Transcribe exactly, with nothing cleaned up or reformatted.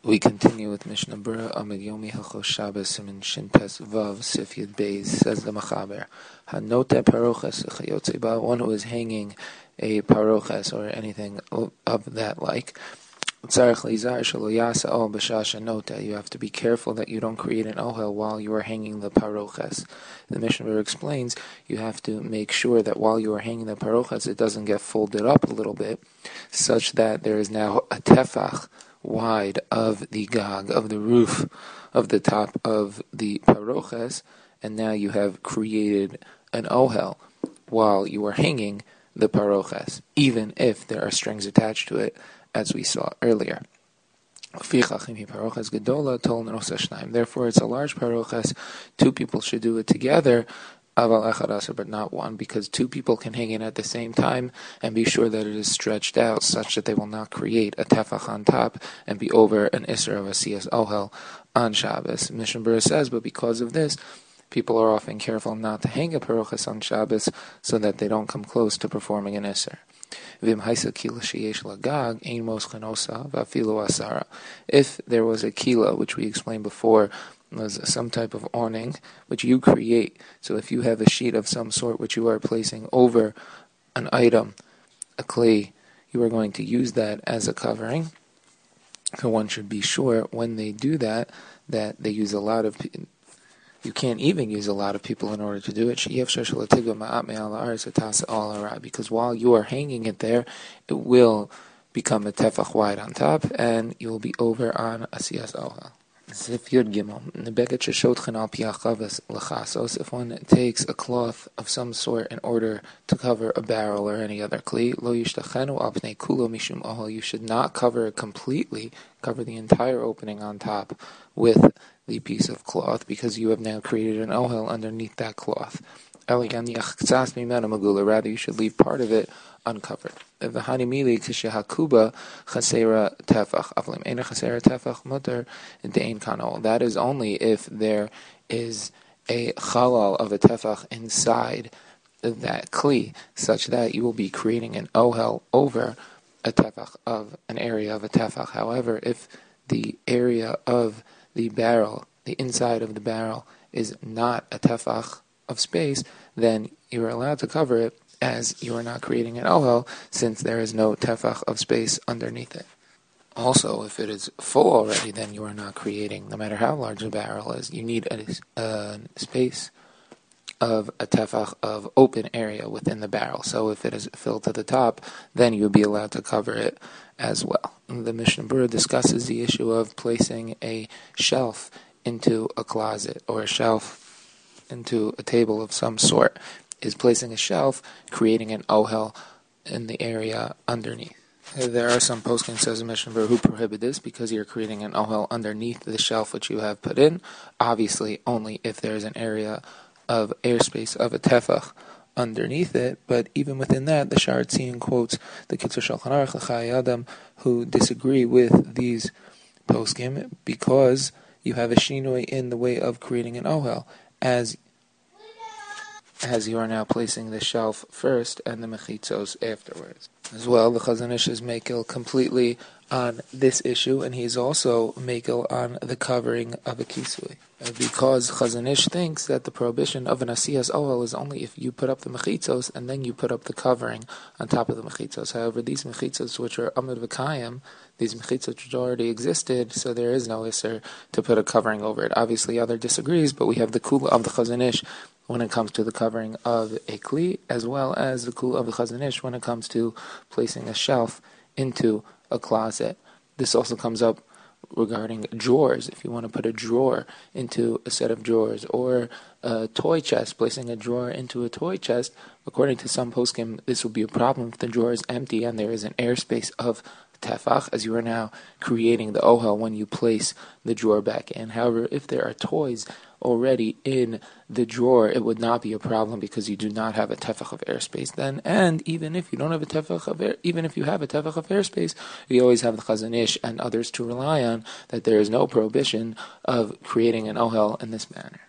We continue with Mishnah Berurah Amid Yomi Hilchos Shabbos Siman Shin Tes Vav Sif Yud Beis. Says the Machaber, Hanote Paroches Chayotze Ba, one who is hanging a paroches or anything of that like. You have to be careful that you don't create an ohel while you are hanging the paroches. The Mishnah Berurah explains you have to make sure that while you are hanging the paroches, it doesn't get folded up a little bit, such that there is now a tefach wide of the gag, of the roof, of the top of the paroches, and now you have created an ohel while you are hanging the paroches, even if there are strings attached to it, as we saw earlier. Therefore, it's a large paroches. Two people should do it together, but not one, because two people can hang it at the same time and be sure that it is stretched out such that they will not create a tefach on top and be over an isser of a siyas ohel on Shabbos. Mishnah Berurah says, but because of this, people are often careful not to hang a paroches on Shabbos so that they don't come close to performing an isser. If there was a kila, which we explained before, was some type of awning which you create. So if you have a sheet of some sort which you are placing over an item, a clay, you are going to use that as a covering. So one should be sure when they do that, that they use a lot of people. You can't even use a lot of people in order to do it. Because while you are hanging it there, it will become a tefach wide on top, and you will be over on a siyas ohel. If one takes a cloth of some sort in order to cover a barrel or any other kli, you should not cover it completely, cover the entire opening on top with the piece of cloth, because you have now created an ohel underneath that cloth. Rather, you should leave part of it uncovered. That is only if there is a chalal of a tefach inside that kli, such that you will be creating an ohel over a tefach of an area of a tefach. However, if the area of the barrel, the inside of the barrel, is not a tefach of space, then you are allowed to cover it, as you are not creating an ohel, since there is no tefach of space underneath it. Also, if it is full already, then you are not creating, no matter how large the barrel is, you need a, a space of a tefach of open area within the barrel. So if it is filled to the top, then you would be allowed to cover it as well. The Mishnah Berurah discusses the issue of placing a shelf into a closet, or a shelf into a table of some sort. Is placing a shelf creating an ohel in the area underneath? There are some poskim, says the Mishnah Berurah, who prohibit this because you're creating an ohel underneath the shelf which you have put in. Obviously, only if there is an area of airspace of a tefach underneath it. But even within that, the Sha'ar Tziyun quotes the Kitzur Shulchan Aruch, L'Chayei Adam, who disagree with these poskim because you have a shinui in the way of creating an ohel, as as you are now placing the shelf first and the mechitzos afterwards. As well, the Chazon Ish is mekel completely on this issue, and he's also mekel on the covering of a kisui. Because Chazon Ish thinks that the prohibition of an asiyas ohel is only if you put up the mechitzos and then you put up the covering on top of the mechitzos. However, these mechitzos, which are amud v'kayim, these mechitzos which already existed, so there is no isser to put a covering over it. Obviously, other disagrees, but we have the kula of the Chazon Ish when it comes to the covering of a kli, as well as the kula of the Chazon Ish when it comes to placing a shelf into a closet. This also comes up regarding drawers. If you want to put a drawer into a set of drawers, or a toy chest, placing a drawer into a toy chest, according to some poskim, this will be a problem if the drawer is empty and there is an airspace of tefach, as you are now creating the ohel when you place the drawer back in. However, if there are toys already in the drawer, it would not be a problem because you do not have a tefach of airspace then. And even if you don't have a tefach of air, even if you have a tefach of airspace, you always have the Chazon Ish and others to rely on that there is no prohibition of creating an ohel in this manner.